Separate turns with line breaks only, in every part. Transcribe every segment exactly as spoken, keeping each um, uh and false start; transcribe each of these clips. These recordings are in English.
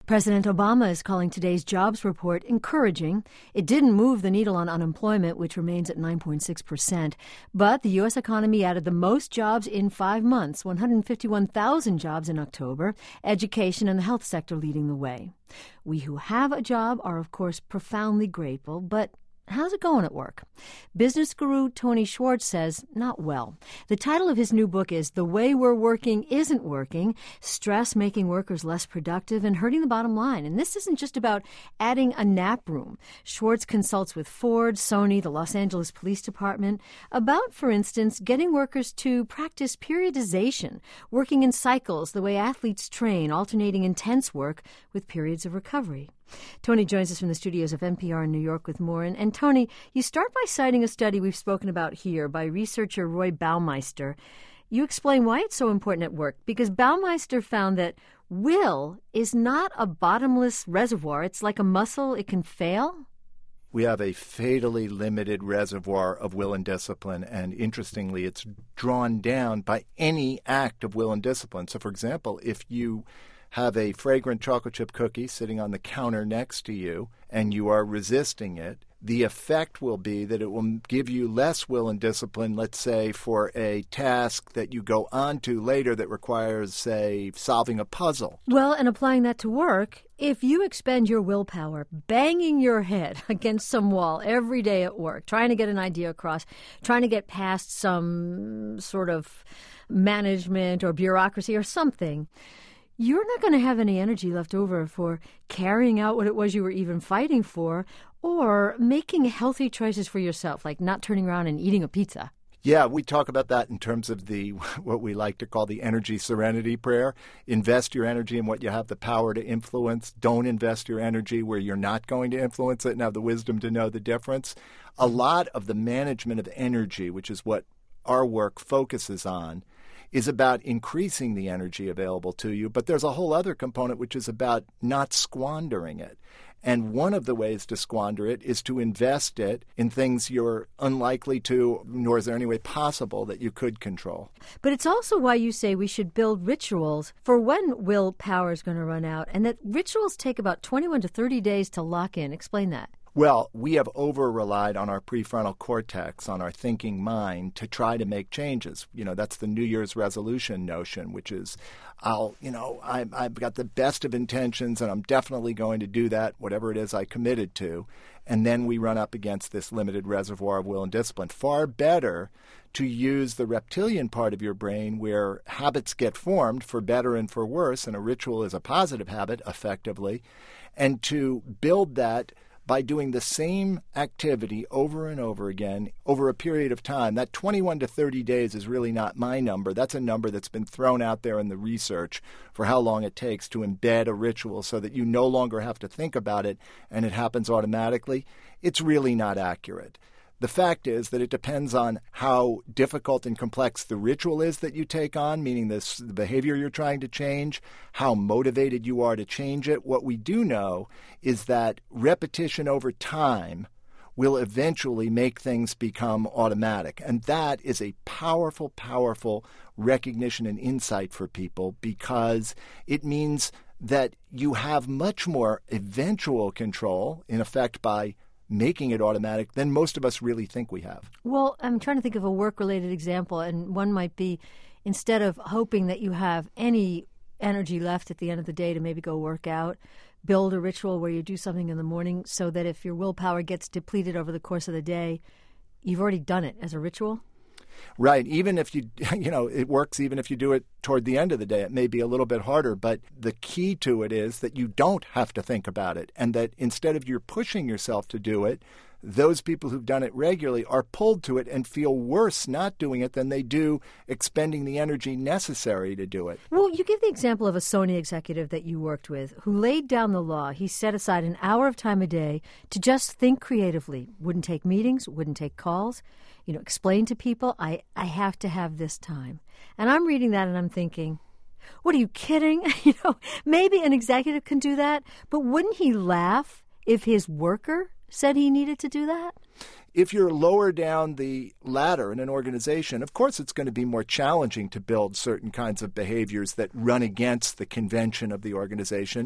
President Obama is calling today's jobs report encouraging. It didn't move the needle on unemployment, which remains at nine point six percent. But the U S economy added the most jobs in five months, one hundred fifty-one thousand jobs in October, education and the health sector leading the way. We who have a job are, of course, profoundly grateful, but how's it going at work? Business guru Tony Schwartz says, not well. The title of his new book is The Way We're Working Isn't Working, Stress Making Workers Less Productive and Hurting the Bottom Line. And this isn't just about adding a nap room. Schwartz consults with Ford, Sony, the Los Angeles Police Department about, for instance, getting workers to practice periodization, working in cycles the way athletes train, alternating intense work with periods of recovery. Tony joins us from the studios of N P R in New York with more. And, and Tony, you start by citing a study we've spoken about here by researcher Roy Baumeister. You explain why it's so important at work, because Baumeister found that will is not a bottomless reservoir. It's like a muscle. It can fail.
We have a fatally limited reservoir of will and discipline, and interestingly, it's drawn down by any act of will and discipline. So, for example, if you have a fragrant chocolate chip cookie sitting on the counter next to you and you are resisting it, the effect will be that it will give you less will and discipline, let's say, for a task that you go on to later that requires, say, solving a puzzle.
Well, and applying that to work, if you expend your willpower banging your head against some wall every day at work, trying to get an idea across, trying to get past some sort of management or bureaucracy or something, you're not going to have any energy left over for carrying out what it was you were even fighting for or making healthy choices for yourself, like not turning around and eating a pizza.
Yeah, we talk about that in terms of the what we like to call the energy serenity prayer. Invest your energy in what you have the power to influence. Don't invest your energy where you're not going to influence it and have the wisdom to know the difference. A lot of the management of energy, which is what our work focuses on, is about increasing the energy available to you, but there's a whole other component which is about not squandering it. And one of the ways to squander it is to invest it in things you're unlikely to, nor is there any way possible that you could control.
But it's also why you say we should build rituals for when willpower is going to run out, and that rituals take about twenty-one to thirty days to lock in. Explain that.
Well, we have over-relied on our prefrontal cortex, on our thinking mind, to try to make changes. You know, that's the New Year's resolution notion, which is, I'll, you know, I, I've got the best of intentions and I'm definitely going to do that, whatever it is I committed to. And then we run up against this limited reservoir of will and discipline. Far better to use the reptilian part of your brain where habits get formed for better and for worse, and a ritual is a positive habit, effectively, and to build that by doing the same activity over and over again over a period of time. That twenty-one to thirty days is really not my number. That's a number that's been thrown out there in the research for how long it takes to embed a ritual so that you no longer have to think about it and it happens automatically. It's really not accurate. The fact is that it depends on how difficult and complex the ritual is that you take on, meaning this, the behavior you're trying to change, how motivated you are to change it. What we do know is that repetition over time will eventually make things become automatic. And that is a powerful, powerful recognition and insight for people, because it means that you have much more eventual control, in effect, by making it automatic than most of us really think we have.
Well, I'm trying to think of a work-related example, and one might be, instead of hoping that you have any energy left at the end of the day to maybe go work out, build a ritual where you do something in the morning so that if your willpower gets depleted over the course of the day, you've already done it as a ritual.
Right. Even if you, you know, it works even if you do it toward the end of the day. It may be a little bit harder, but the key to it is that you don't have to think about it, and that instead of you're pushing yourself to do it, those people who've done it regularly are pulled to it and feel worse not doing it than they do expending the energy necessary to do it.
Well, you give the example of a Sony executive that you worked with who laid down the law. He set aside an hour of time a day to just think creatively, wouldn't take meetings, wouldn't take calls, you know, explain to people, I, I have to have this time. And I'm reading that and I'm thinking, what, are you kidding? You know, maybe an executive can do that, but wouldn't he laugh if his worker said he needed to do that?
If you're lower down the ladder in an organization, of course it's going to be more challenging to build certain kinds of behaviors that run against the convention of the organization.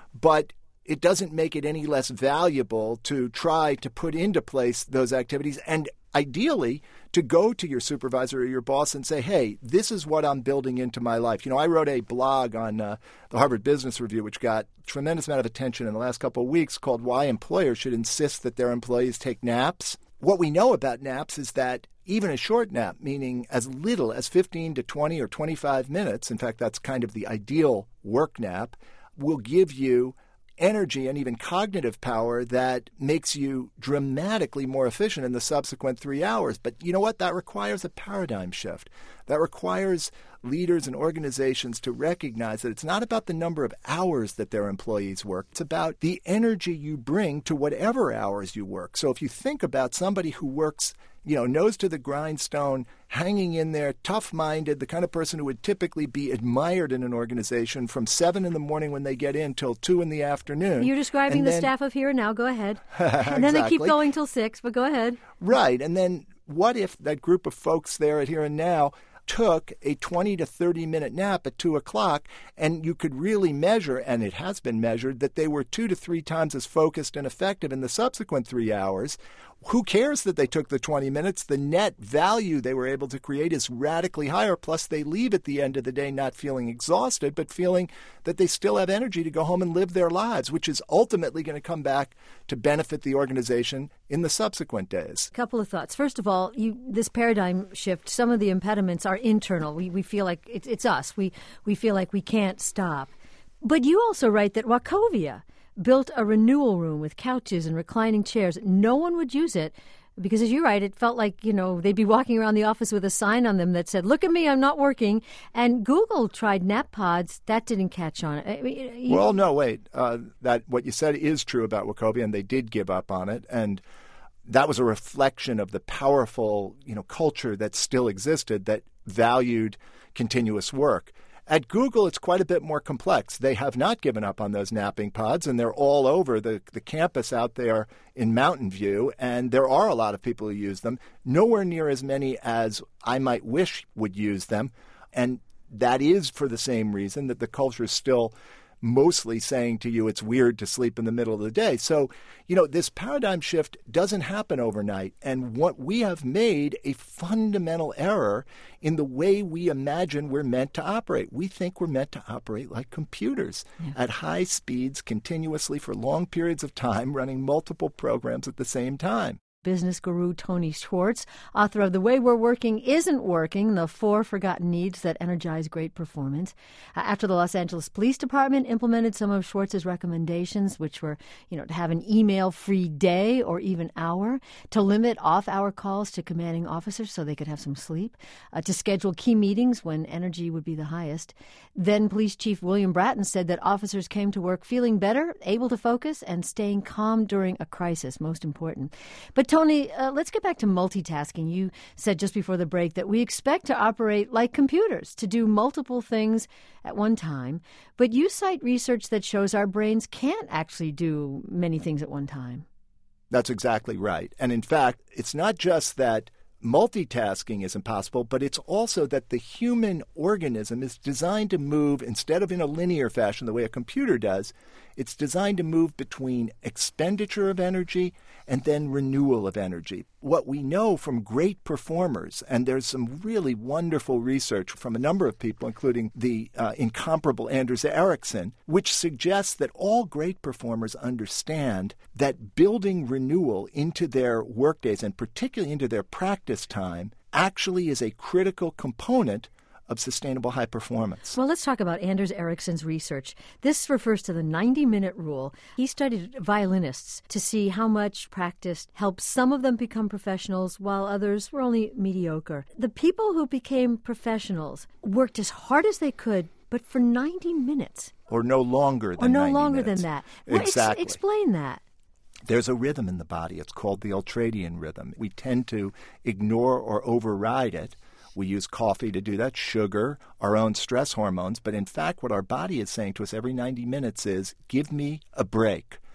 but it doesn't make it any less valuable to try to put into place those activities and ideally to go to your supervisor or your boss and say, hey, this is what I'm building into my life. You know, I wrote a blog on uh, the Harvard Business Review, which got a tremendous amount of attention in the last couple of weeks, called Why Employers Should Insist That Their Employees Take Naps. What we know about naps is that even a short nap, meaning as little as fifteen to twenty or twenty-five minutes, in fact, that's kind of the ideal work nap, will give you energy and even cognitive power that makes you dramatically more efficient in the subsequent three hours. But you know what? That requires a paradigm shift. That requires leaders and organizations to recognize that it's not about the number of hours that their employees work. It's about the energy you bring to whatever hours you work. So if you think about somebody who works, you know, nose to the grindstone, hanging in there, tough-minded, the kind of person who would typically be admired in an organization from seven in the morning when they get in till two in the afternoon.
You're describing
and
the
then,
staff of Here and Now. Go ahead.
Exactly.
And then they keep going till six, but go ahead.
Right. And then what if that group of folks there at Here and Now took a twenty to thirty minute nap at two o'clock, and you could really measure, and it has been measured, that they were two to three times as focused and effective in the subsequent three hours. Who cares that they took the twenty minutes? The net value they were able to create is radically higher. Plus, they leave at the end of the day not feeling exhausted, but feeling that they still have energy to go home and live their lives, which is ultimately going to come back to benefit the organization in the subsequent days.
A couple of thoughts. First of all, you, this paradigm shift, some of the impediments are internal. We we feel like it's, it's us. We, we feel like we can't stop. But you also write that Wachovia built a renewal room with couches and reclining chairs. No one would use it because, as you write, it felt like, you know, they'd be walking around the office with a sign on them that said, look at me, I'm not working. And Google tried nap pods. That didn't catch on. I mean, you...
Well, no, wait. Uh, that what you said is true about Wachovia, and they did give up on it. And that was a reflection of the powerful, you know, culture that still existed that valued continuous work. At Google, it's quite a bit more complex. They have not given up on those napping pods, and they're all over the, the campus out there in Mountain View, and there are a lot of people who use them, nowhere near as many as I might wish would use them. And that is for the same reason that the culture is still mostly saying to you it's weird to sleep in the middle of the day. So, you know, this paradigm shift doesn't happen overnight. And what we have made a fundamental error in the way we imagine we're meant to operate. We think we're meant to operate like computers yeah. at high speeds continuously for long periods of time, running multiple programs at the same time.
Business guru Tony Schwartz, author of The Way We're Working Isn't Working, The Four Forgotten Needs That Energize Great Performance. Uh, after the Los Angeles Police Department implemented some of Schwartz's recommendations, which were, you know, to have an email-free day or even hour, to limit off-hour calls to commanding officers so they could have some sleep, uh, to schedule key meetings when energy would be the highest. Then Police Chief William Bratton said that officers came to work feeling better, able to focus, and staying calm during a crisis, most important. But Tony, uh, let's get back to multitasking. You said just before the break that we expect to operate like computers, to do multiple things at one time. But you cite research that shows our brains can't actually do many things at one time.
That's exactly right. And in fact, it's not just that multitasking is impossible, but it's also that the human organism is designed to move, instead of in a linear fashion the way a computer does, it's designed to move between expenditure of energy and then renewal of energy. What we know from great performers, and there's some really wonderful research from a number of people, including the uh, incomparable Anders Ericsson, which suggests that all great performers understand that building renewal into their workdays, and particularly into their practice time, actually is a critical component of sustainable high performance.
Well, let's talk about Anders Ericsson's research. This refers to the ninety-minute rule. He studied violinists to see how much practice helped some of them become professionals while others were only mediocre. The people who became professionals worked as hard as they could, but for ninety minutes.
Or no longer than
Or no
ninety
longer
minutes.
than that. Well,
exactly.
Ex- explain that.
There's a rhythm in the body. It's called the ultradian rhythm. We tend to ignore or override it. We use coffee to do that, sugar, our own stress hormones. But in fact, what our body is saying to us every ninety minutes is, give me a break.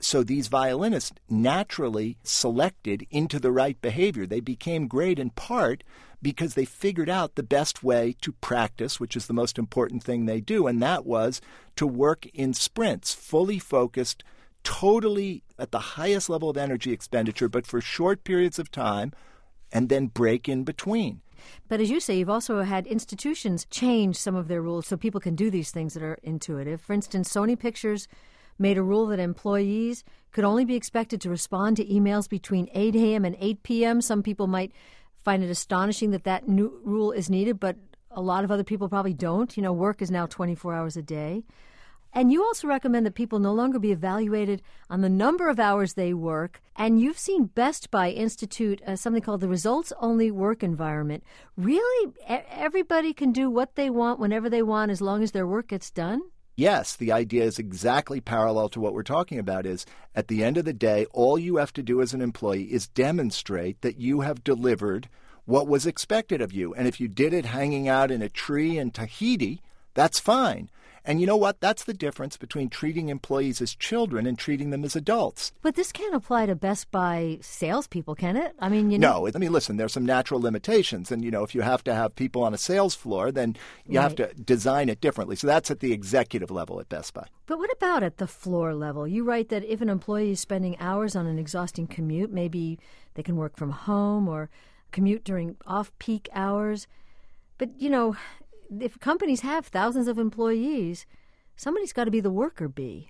so these violinists naturally selected into the right behavior. They became great in part because they figured out the best way to practice, which is the most important thing they do, and that was to work in sprints, fully focused, totally at the highest level of energy expenditure, but for short periods of time, and then break in between.
But as you say, you've also had institutions change some of their rules so people can do these things that are intuitive. For instance, Sony Pictures made a rule that employees could only be expected to respond to emails between eight a.m. and eight p.m. Some people might find it astonishing that that new rule is needed, but a lot of other people probably don't. You know, work is now twenty-four hours a day. And you also recommend that people no longer be evaluated on the number of hours they work. And you've seen Best Buy institute uh, something called the results-only work environment. Really, e- everybody can do what they want whenever they want as long as their work gets done?
Yes, the idea is exactly parallel to what we're talking about is at the end of the day, all you have to do as an employee is demonstrate that you have delivered what was expected of you. And if you did it hanging out in a tree in Tahiti, that's fine. And you know what? That's the difference between treating employees as children and treating them as adults.
But this can't apply to Best Buy salespeople, can it? I mean, you know.
No. I mean, listen, there's some natural limitations. And, you know, if you have to have people on a sales floor, then you
right.
have to design it differently. So that's at the executive level at Best Buy.
But what about at the floor level? You write that if an employee is spending hours on an exhausting commute, maybe they can work from home or commute during off-peak hours. But, you know, if companies have thousands of employees, somebody's got to be the worker bee.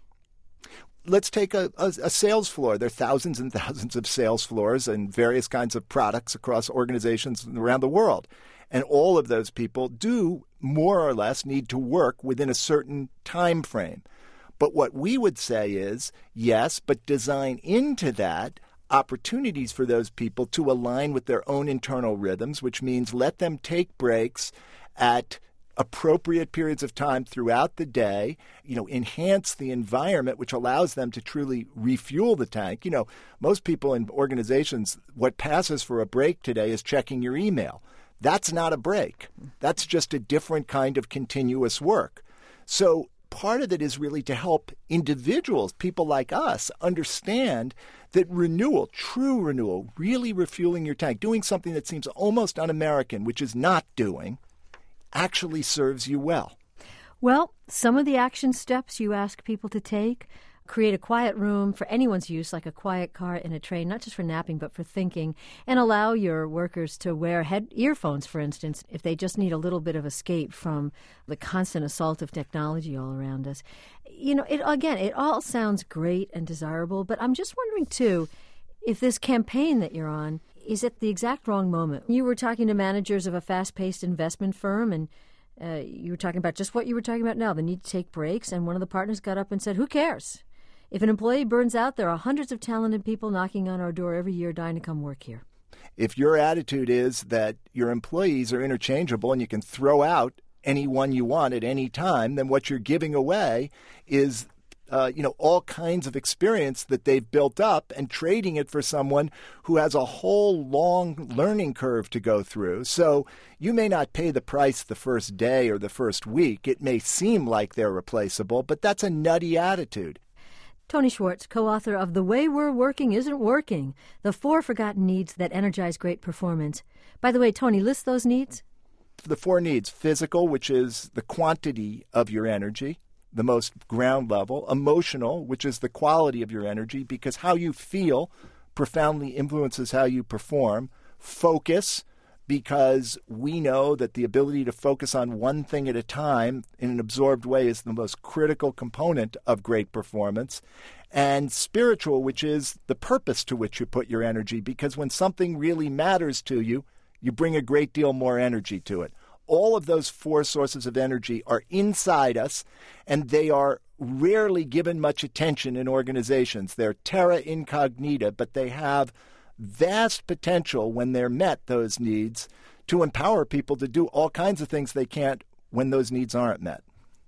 Let's take a, a, a sales floor. There are thousands and thousands of sales floors and various kinds of products across organizations around the world. And all of those people do more or less need to work within a certain time frame. But what we would say is, yes, but design into that opportunities for those people to align with their own internal rhythms, which means let them take breaks at appropriate periods of time throughout the day, you know, enhance the environment, which allows them to truly refuel the tank. You know, most people in organizations, what passes for a break today is checking your email. That's not a break. That's just a different kind of continuous work. So part of it is really to help individuals, people like us, understand that renewal, true renewal, really refueling your tank, doing something that seems almost un-American, which is not doing, actually serves you well.
Well, some of the action steps you ask people to take: create a quiet room for anyone's use, like a quiet car in a train, not just for napping, but for thinking, and allow your workers to wear head earphones, for instance, if they just need a little bit of escape from the constant assault of technology all around us. You know, it again, it all sounds great and desirable, but I'm just wondering, too, if this campaign that you're on is at the exact wrong moment. You were talking to managers of a fast-paced investment firm, and uh, you were talking about just what you were talking about now, the need to take breaks, and one of the partners got up and said, who cares? If an employee burns out, there are hundreds of talented people knocking on our door every year dying to come work here.
If your attitude is that your employees are interchangeable and you can throw out anyone you want at any time, then what you're giving away is Uh, you know, all kinds of experience that they've built up and trading it for someone who has a whole long learning curve to go through. So you may not pay the price the first day or the first week. It may seem like they're replaceable, but that's a nutty attitude.
Tony Schwartz, co-author of The Way We're Working Isn't Working, The Four Forgotten Needs That Energize Great Performance. By the way, Tony, list those needs.
The four needs: physical, which is the quantity of your energy, the most ground level; emotional, which is the quality of your energy, because how you feel profoundly influences how you perform; focus, because we know that the ability to focus on one thing at a time in an absorbed way is the most critical component of great performance; and spiritual, which is the purpose to which you put your energy, because when something really matters to you, you bring a great deal more energy to it. All of those four sources of energy are inside us, and they are rarely given much attention in organizations. They're terra incognita, but they have vast potential when they're met, those needs, to empower people to do all kinds of things they can't when those needs aren't met.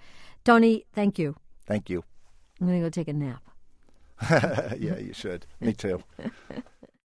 Tony, thank you.
Thank you.
I'm going to go take a nap.
Yeah, you should. Me too.